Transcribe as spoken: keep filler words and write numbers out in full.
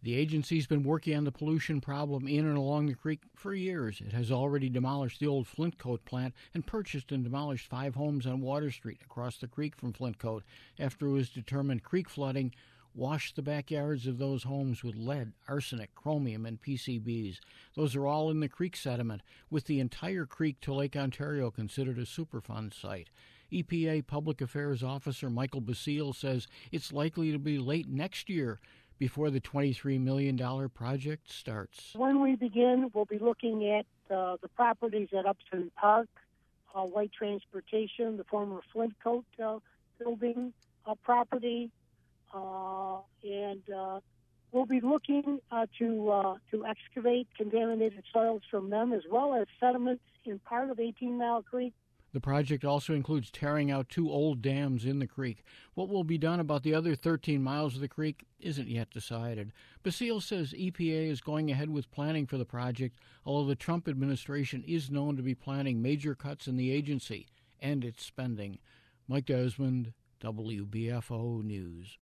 The agency's been working on the pollution problem in and along the creek for years. It has already demolished the old Flintcoat plant and purchased and demolished five homes on Water Street across the creek from Flintcoat after it was determined creek flooding washed the backyards of those homes with lead, arsenic, chromium, and P C Bs. Those are all in the creek sediment, with the entire creek to Lake Ontario considered a Superfund site. E P A Public Affairs Officer Michael Basile says it's likely to be late next year before the twenty-three million dollars project starts. When we begin, we'll be looking at uh, the properties at Upson Park, uh, White Transportation, the former Flintcoat uh, building uh, property, uh, and uh, we'll be looking uh, to uh, to excavate contaminated soils from them, as well as sediment in part of eighteen Mile Creek. The project also includes tearing out two old dams in the creek. What will be done about the other thirteen miles of the creek isn't yet decided. Basile says E P A is going ahead with planning for the project, although the Trump administration is known to be planning major cuts in the agency and its spending. Mike Desmond, W B F O News.